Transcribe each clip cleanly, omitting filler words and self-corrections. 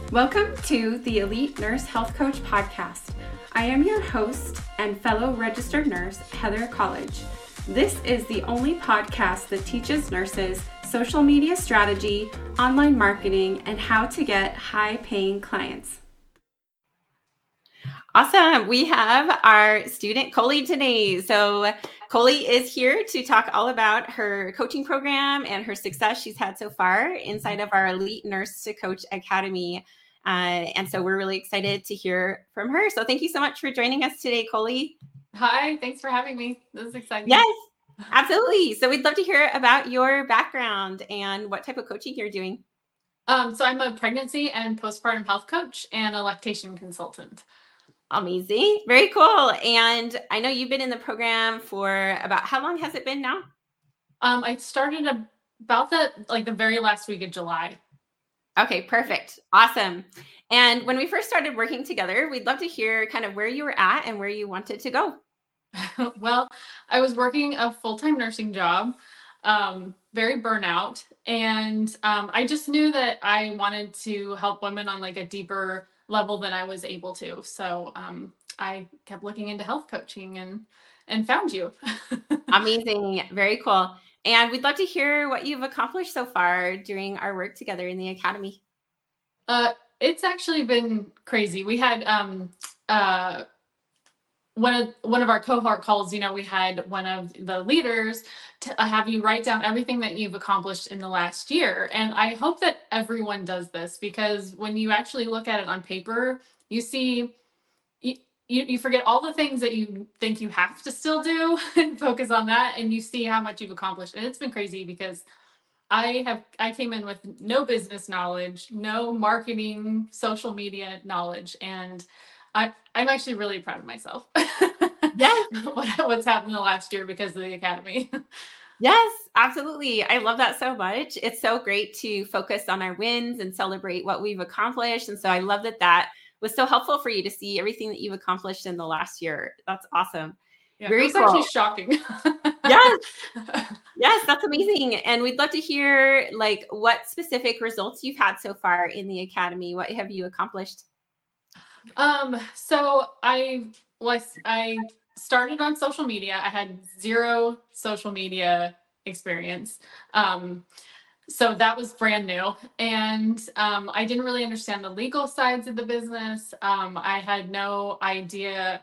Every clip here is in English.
Welcome to the Elite Nurse Health Coach podcast. I am your host and fellow registered nurse, Heather College. This is the only podcast that teaches nurses social media strategy, online marketing, and how to get high-paying clients. Awesome. We have our student Coley today. So Coley is here to talk all about her coaching program and her success she's had so far inside of our Elite Nurse to Coach Academy. And so we're really excited to hear from her. So thank you so much for joining us today, Coley. Hi, thanks for having me. This is exciting. Yes, absolutely. So we'd love to hear about your background and what type of coaching you're doing. So I'm a pregnancy and postpartum health coach and a lactation consultant. Amazing. Very cool. And I know you've been in the program for about, how long has it been now? I started about the very last week of July. Okay, perfect. Awesome. And when we first started working together, we'd love to hear kind of where you were at and where you wanted to go. Well, I was working a full-time nursing job, very burnout. And I just knew that I wanted to help women on like a deeper level than I was able to. So I kept looking into health coaching and found you. Amazing. Very cool. And we'd love to hear what you've accomplished so far during our work together in the academy. It's actually been crazy. We had one of our cohort calls, we had one of the leaders to have you write down everything that you've accomplished in the last year. And I hope that everyone does this, because when you actually look at it on paper, you see you forget all the things that you think you have to still do and focus on that, and you see how much you've accomplished. And it's been crazy because I came in with no business knowledge, no marketing, social media knowledge, and I'm actually really proud of myself. Yes. What's happened in the last year because of the academy. Yes, absolutely. I love that so much. It's so great to focus on our wins and celebrate what we've accomplished. And so I love that was so helpful for you to see everything that you've accomplished in the last year. That's awesome. Yeah, very cool. Actually shocking. Yes, that's amazing. And we'd love to hear like what specific results you've had so far in the academy. What have you accomplished? So I started on social media. I had zero social media experience. So that was brand new. And I didn't really understand the legal sides of the business. I had no idea,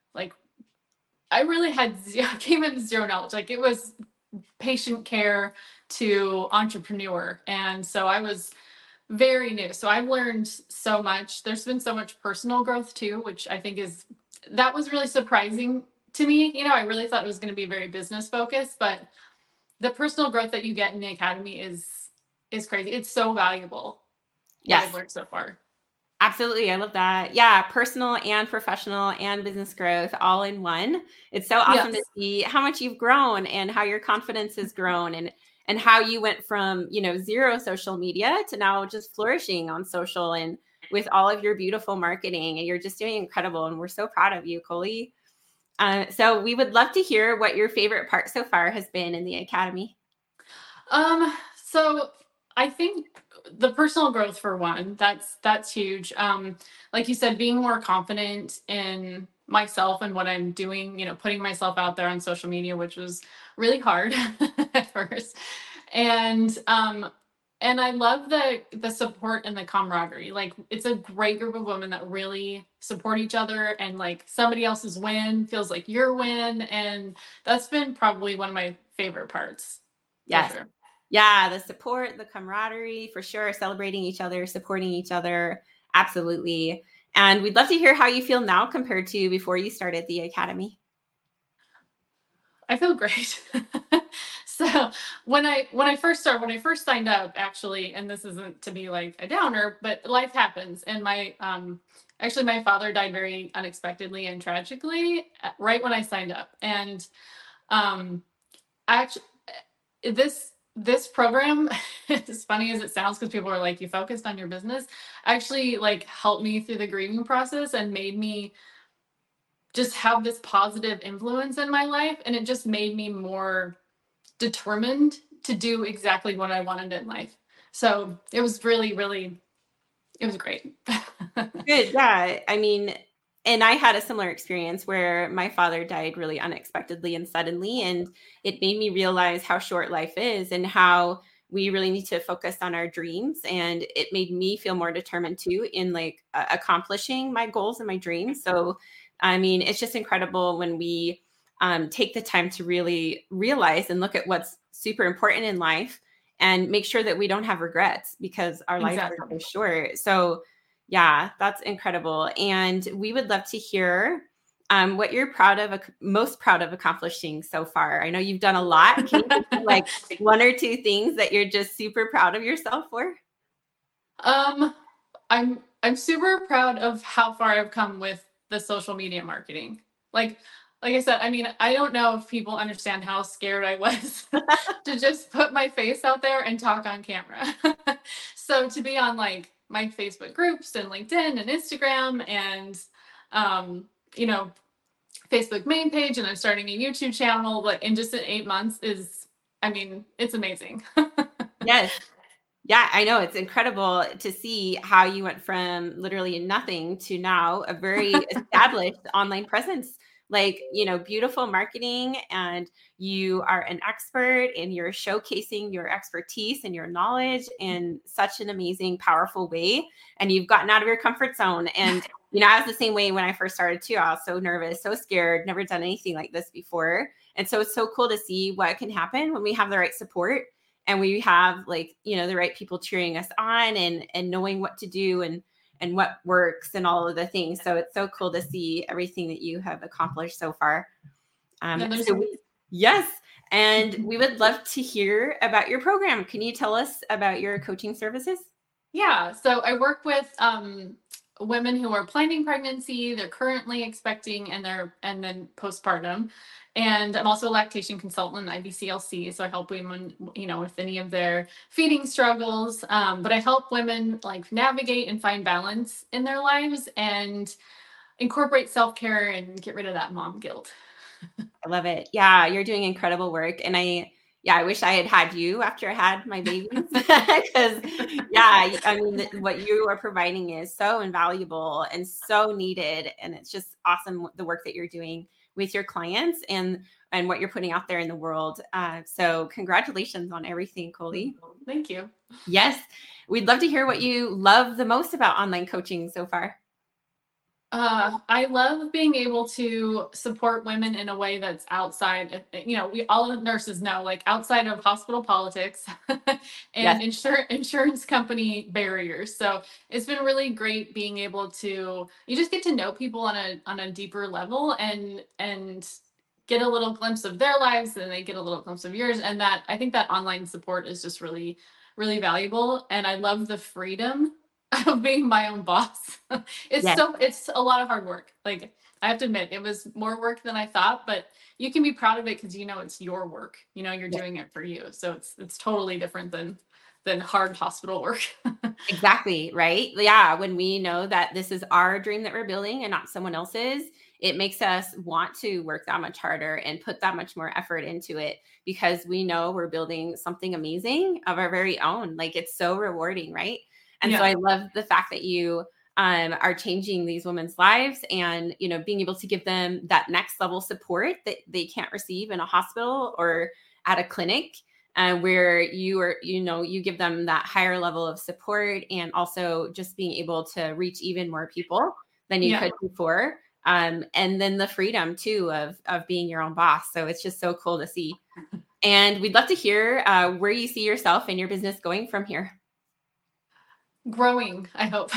I came in zero knowledge. Like, it was patient care to entrepreneur. And so I was very new. So I've learned so much. There's been so much personal growth too, which I think that was really surprising to me. I really thought it was going to be very business focused, but the personal growth that you get in the academy is crazy. It's so valuable. Yes. What I've learned so far. Absolutely. I love that. Yeah. Personal and professional and business growth all in one. It's so awesome to see how much you've grown and how your confidence has grown and how you went from, zero social media to now just flourishing on social and with all of your beautiful marketing. And you're just doing incredible. And we're so proud of you, Coley. So we would love to hear what your favorite part so far has been in the academy. So I think the personal growth, for one, that's huge. Like you said, being more confident in myself and what I'm doing, putting myself out there on social media, which was really hard at first. And I love the support and the camaraderie. Like, it's a great group of women that really support each other, and like somebody else's win feels like your win. And that's been probably one of my favorite parts. Yes. Sure. Yeah, the support, the camaraderie, for sure. Celebrating each other, supporting each other. Absolutely. And we'd love to hear how you feel now compared to before you started the academy. I feel great. So when I first signed up, actually, and this isn't to be like a downer, but life happens. And my father died very unexpectedly and tragically right when I signed up. And actually, this program, as funny as it sounds, because people are like, you focused on your business, actually like helped me through the grieving process and made me just have this positive influence in my life. And it just made me more determined to do exactly what I wanted in life. So it was really, really It was great. Good. Yeah. I mean, and I had a similar experience where my father died really unexpectedly and suddenly. And it made me realize how short life is and how we really need to focus on our dreams. And it made me feel more determined too in like accomplishing my goals and my dreams. So, I mean, it's just incredible when we take the time to really realize and look at what's super important in life and make sure that we don't have regrets because our lives are so short. So, yeah, that's incredible. And we would love to hear what you're most proud of accomplishing so far. I know you've done a lot. Can you think like one or two things that you're just super proud of yourself for? I'm super proud of how far I've come with the social media marketing. Like I said, I mean, I don't know if people understand how scared I was to just put my face out there and talk on camera. So to be on like my Facebook groups and LinkedIn and Instagram and you know, Facebook main page, and I'm starting a YouTube channel, like in just in 8 months is, I mean, it's amazing. Yes. Yeah, I know. It's incredible to see how you went from literally nothing to now a very established online presence. Like, beautiful marketing, and you are an expert and you're showcasing your expertise and your knowledge in such an amazing, powerful way. And you've gotten out of your comfort zone. And, I was the same way when I first started too. I was so nervous, so scared, never done anything like this before. And so it's so cool to see what can happen when we have the right support and we have the right people cheering us on and knowing what to do and what works and all of the things. So it's so cool to see everything that you have accomplished so far. Yes. And we would love to hear about your program. Can you tell us about your coaching services? Yeah. So I work with women who are planning pregnancy, they're currently expecting, and then postpartum. And I'm also a lactation consultant in IBCLC. So I help women, with any of their feeding struggles. But I help women like navigate and find balance in their lives and incorporate self-care and get rid of that mom guilt. I love it. Yeah, you're doing incredible work. And I wish I had you after I had my babies because I mean, what you are providing is so invaluable and so needed. And it's just awesome the work that you're doing with your clients and what you're putting out there in the world. So congratulations on everything, Coley. Thank you. Yes. We'd love to hear what you love the most about online coaching so far. I love being able to support women in a way that's outside, we all the nurses know, like outside of hospital politics and insurance company barriers. So it's been really great being able to, you just get to know people on a deeper level and get a little glimpse of their lives, and they get a little glimpse of yours. And that, I think that online support is just really, really valuable. And I love the freedom of being my own boss. It's a lot of hard work. Like, I have to admit, it was more work than I thought, but you can be proud of it because it's your work. You're doing it for you. So it's totally different than hard hospital work. Exactly, right? Yeah, when we know that this is our dream that we're building and not someone else's, it makes us want to work that much harder and put that much more effort into it because we know we're building something amazing of our very own. Like, it's so rewarding, right? And so I love the fact that you are changing these women's lives and, being able to give them that next level support that they can't receive in a hospital or at a clinic, where you give them that higher level of support and also just being able to reach even more people than you could before. And then the freedom too of being your own boss. So it's just so cool to see. And we'd love to hear where you see yourself and your business going from here. Growing, I hope.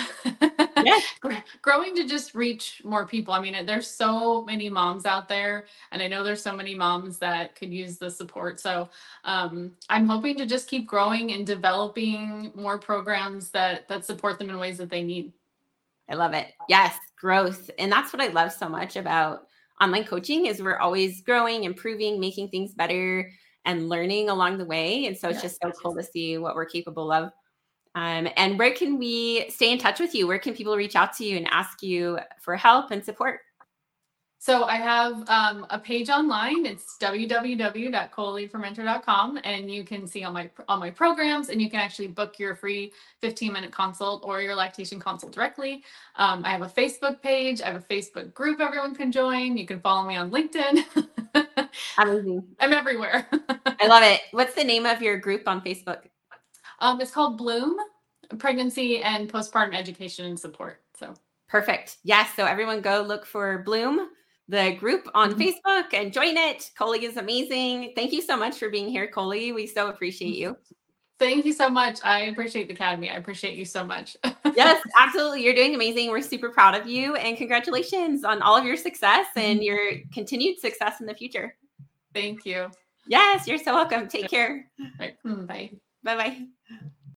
Growing to just reach more people. I mean, there's so many moms out there, and I know there's so many moms that could use the support. So I'm hoping to just keep growing and developing more programs that support them in ways that they need. I love it. Yes, growth. And that's what I love so much about online coaching is we're always growing, improving, making things better, and learning along the way. And so it's just so cool to see what we're capable of. And where can we stay in touch with you? Where can people reach out to you and ask you for help and support? So I have a page online. It's www.colaleadformentor.com, and you can see all my programs, and you can actually book your free 15-minute consult or your lactation consult directly. I have a Facebook page. I have a Facebook group everyone can join. You can follow me on LinkedIn. Amazing. I'm everywhere. I love it. What's the name of your group on Facebook? It's called Bloom, Pregnancy and Postpartum Education and Support. So perfect. Yes. So everyone go look for Bloom, the group on Facebook, and join it. Coley is amazing. Thank you so much for being here, Coley. We so appreciate you. Thank you so much. I appreciate the Academy. I appreciate you so much. Yes, absolutely. You're doing amazing. We're super proud of you, and congratulations on all of your success and your continued success in the future. Thank you. Yes, you're so welcome. Take care. Right. Bye. Bye-bye.